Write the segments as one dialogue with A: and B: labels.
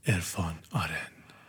A: عرفان آرن.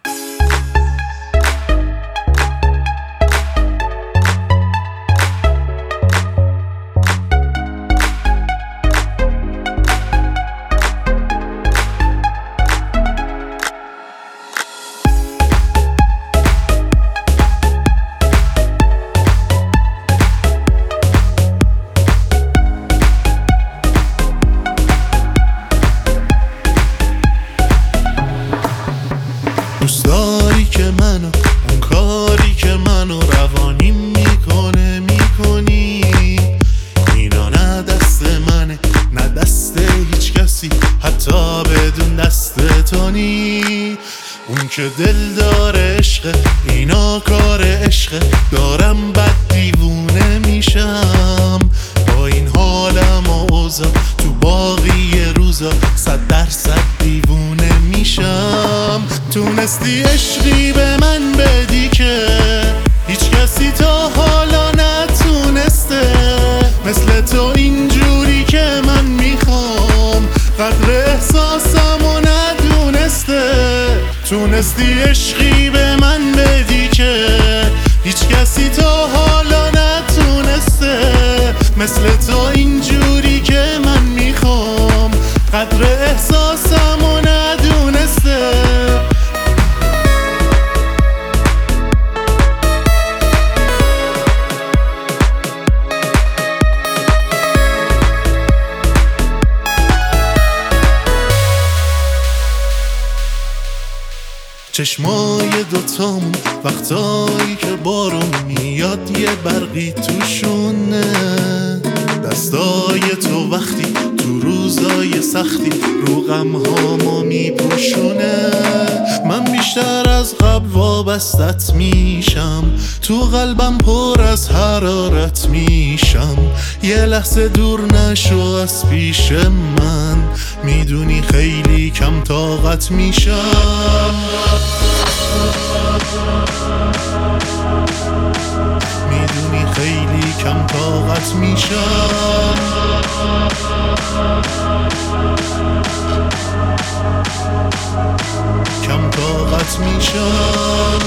A: دوست داری که منو اون کاری که منو روانی میکنی اینا نه دست منه نه دست هیچ کسی حتی بدون دست تو نی. اون که دل داره عشقه اینا کار عشقه دارم بد دیوونه میشم با این حالم و اوضاع تو باقی روزا 100% دیوونه میشم. تونستی عشقی به من بدی که هیچ کسی تا حالا نتونسته مثل تو اینجوری که من میخوام قدر احساسمو ندونسته. تونستی عشقی به من بدی که هیچ کسی تا حالا نتونسته مثل تو اینجوری که من میخوام قدر احساسمو ندونسته. چشمای دوتامون وقتایی که بارون میاد یه برقی توشونه، دستای تو وقتی تو روزای سختی رو غمهامو میپوشونه. من بیشتر از قبل وابستت میشم، تو قلبم پر از حرارت میشم. یه لحظه دور نشو از پیش من، میدونی خیلی کم طاقت میشم. میدونی خیلی کم طاقت میشم. کم طاقت میشم.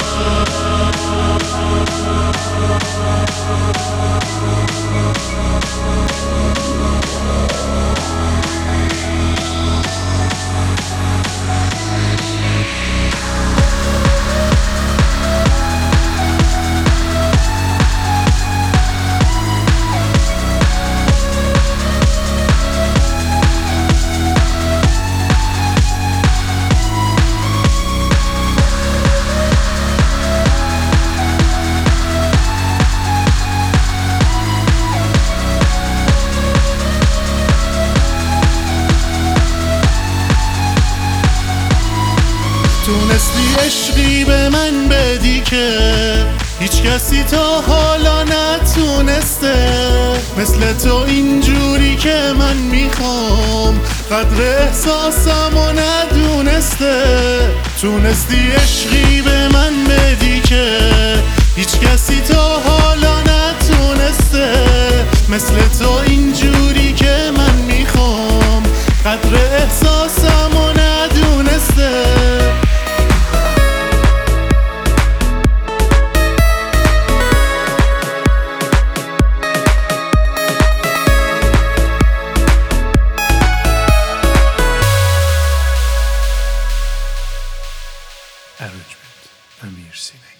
A: تونستی عشقی به من بدی که هیچ کسی تا حالا نتونسته مثل تو اینجوری که من میخوام قدر احساسمو ندونسته. تونستی عشقی به من بدی که هیچ کسی تا حالا نتونسته مثل تو اینجوری که من میخوام قدر احساسمو ندونسته. Arrangement Amir Sinai.